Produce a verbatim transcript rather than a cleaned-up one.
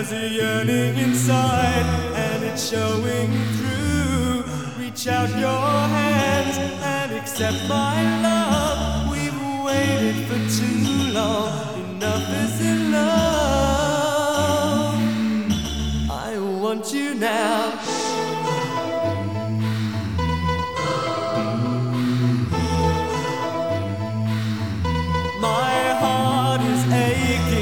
There's a yearning inside, and it's showing through. Reach out your hands and accept my love. We've waited for too long. Enough is enough.